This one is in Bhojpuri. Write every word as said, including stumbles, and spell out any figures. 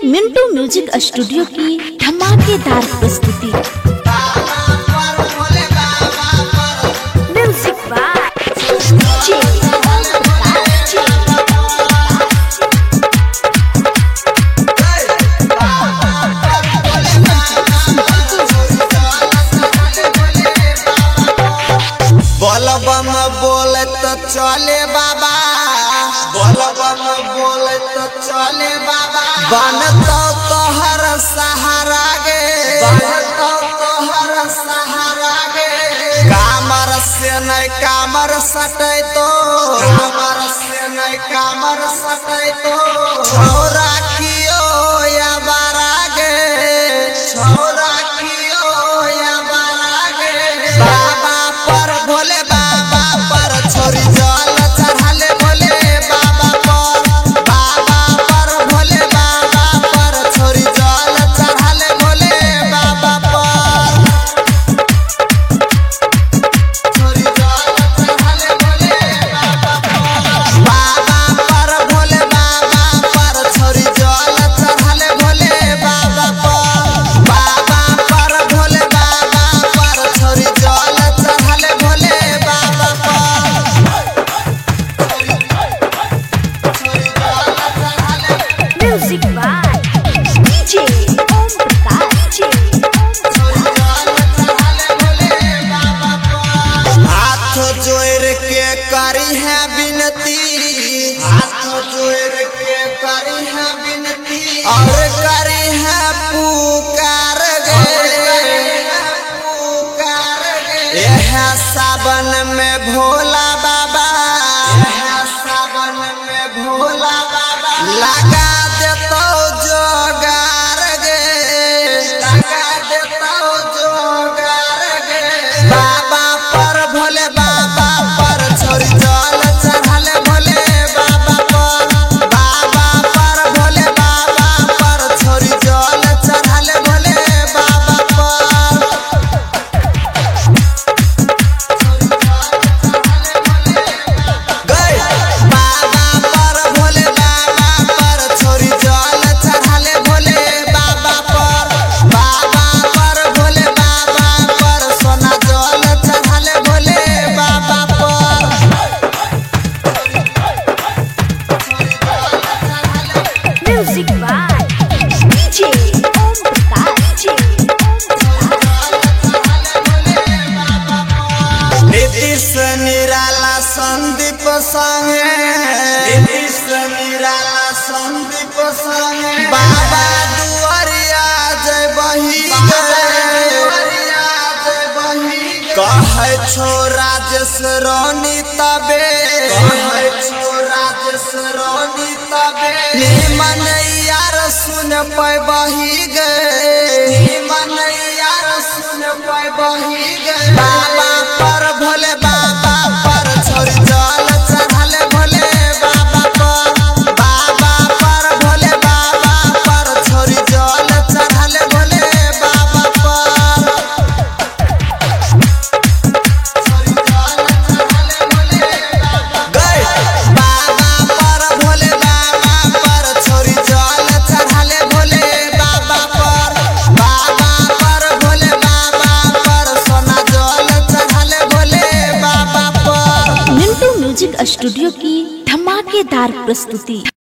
मिंटू म्यूजिक स्टूडियो की धमाकेदार प्रस्तुति। म्यूजिक बाय बोलबम बोले तो चले बाबा, बोलबम बोले तो चले बाबा। बनतो तोहर सहारा गे, बनतो तोहर सहारा गे। कामर से नहीं कामर सटे तो, कामर से नहीं कामर सटे तो। छोरा कियो या बारा गे, छोरा कियो या बारा गे। बाबा पर भोले बाबा पर छोरी जल चढ़ाले भोले बाबा पर, बाबा पर भोले बाबा पर छोरी जल चढ़ाले भोले बाबा पर, छोरी जल चढ़ाले भोले बाबा पर। बाबा पर भोले बाबा पर छोरी जल चढ़ाले भोले बाबा पर, बाबा पर भोले बाबा पर छोरी जल चढ़ाले भोले बाबा पर, छोरी जल चढ़ाले। Music by DJ Om Prakash ji. हाथ जोड़ के करी है विनती, हाथ जोड़ के करी है विनती। और करी है पुकार गे, पुकार गे। यह सावन में भोला बाबा, यह सावन में भोला बाबा लगा देतो जोगार गे, लगा देतो जोगार गे। बाबा पर भोले बाबा पर छोरी जल चढ़ाले भोले बाबा पर, बाबा पर भोले बाबा पर छोरी जल चढ़ाले भोले बाबा पर, छोरी जल चढ़ाले भोले गए। बाबा पर भोले बाबा पर छोरी जल चढ़ाले भोले बाबा पर, बाबा पर भोले बाबा पर सोना जल चढ़ाले भोले बाबा पर, music by DJ Om Prakash ji. Nitish निराला संदीप संगे, नीतीश निराला संदीप संगे। बाबा दुआरिया जय बही कहे छो राजेश रोनी तबे, कहे छो राजेश रोनी तबे। निमन यार सुन पाए बही गए, निमन यार सुन पाए बही गए। बाबा पर भोले बाबा पर छोरी जल चढ़ाले भोले बाबा पर, बाबा पर भोले बाबा पर छोरी जल चढ़ाले भोले बाबा पर, छोरी जल चढ़ाले भोले बाबा गए। बाबा पर भोले बाबा पर छोरी जल चढ़ाले भोले बाबा पर, बाबा पर भोले बाबा पर सोना जल चढ़ाले भोले बाबा पर। मिंटू म्यूजिक स्टूडियो की धमाकेदार प्रस्तुति।